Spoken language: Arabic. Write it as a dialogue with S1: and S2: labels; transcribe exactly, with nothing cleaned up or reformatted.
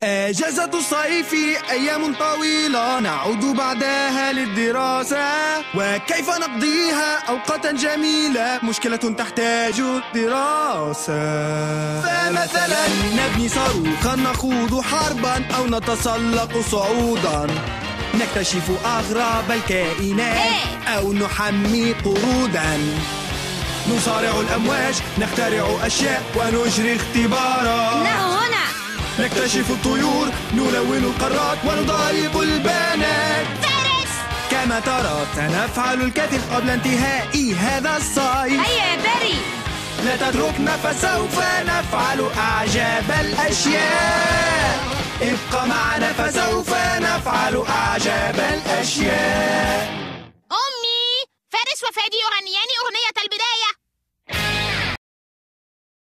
S1: أجازة الصيف أيام طويلة، نعود بعدها للدراسة. وكيف نقضيها أوقاتا جميلة؟ مشكلة تحتاج دراسة. فمثلا نبني صاروخا، نخوض حربا، أو نتسلق صعودا، نكتشف أغرب الكائنات، أو نحمي قرودا، نصارع الأمواج، نخترع أشياء ونجري اختبارا.
S2: إنه هنا.
S1: نكتشف الطيور، نلون القارات، ونضايق البنات.
S2: فارس!
S1: كما ترى سنفعل الكثير قبل انتهاء هذا الصيف.
S2: هيا يا باري،
S1: لا تتركنا فسوف نفعل أعجب الأشياء. ابقى معنا فسوف نفعل أعجب الأشياء.
S2: أمي، فارس وفادي يغنيان أغنية البداية.